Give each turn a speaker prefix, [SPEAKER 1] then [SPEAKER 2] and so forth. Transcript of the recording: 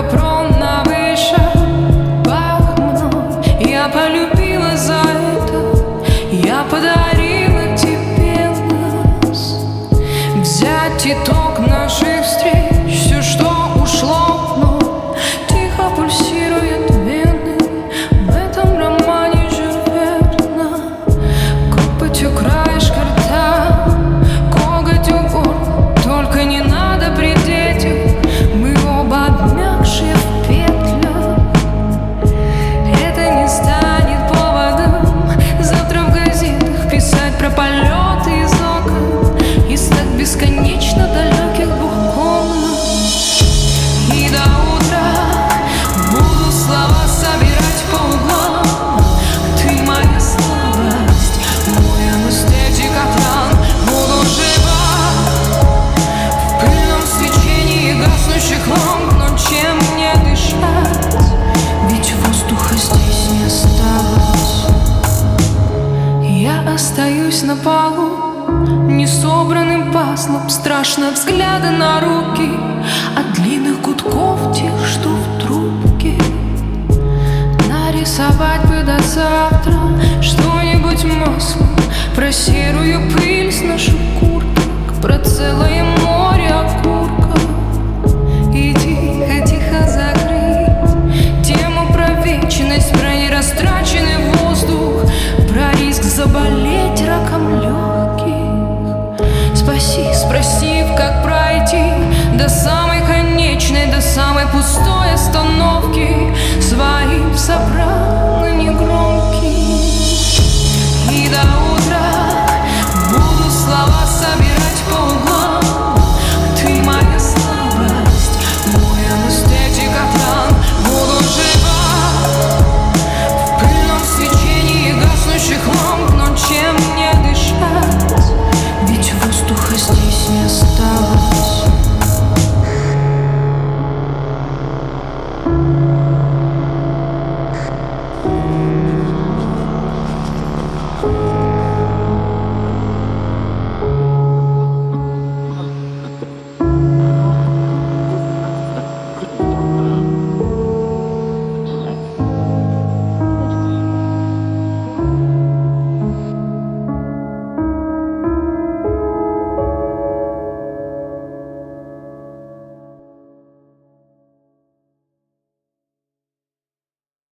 [SPEAKER 1] пром на выше пах мной. Я полюбила за это, я подарила тебе нас. Взять итог наших встреч, все, что ушло вновь, тихо пульсирует вены. В этом романе живерно копотью краешка рта, коготь у горла, только не надо придеть их. Мы оба обмякшие в петлях. Это не станет поводом завтра в газетах писать про полеты из окон из так бесконечно далеких двух комнат. И до утра буду слова собирать по углам. Ты моя слабость, мой анестетик-оплан. Буду жива в пыльном свечении гаснущих ламп. Но чем мне дышать, ведь воздуха здесь не осталось. Я остаюсь на полу несобранным пазлом. Страшно взгляды на руки от длинных гудков тех, что в трубке. Нарисовать бы до завтра что-нибудь маслом про серую пыль с наших курток, про целое море окурков. И тихо-тихо закрыть тему про вечность, про нерастраченный воздух, про риск заболеть раком легких. Спросив, как пройти до самой конечной, до самой пустой остановки, своим собрал негромко.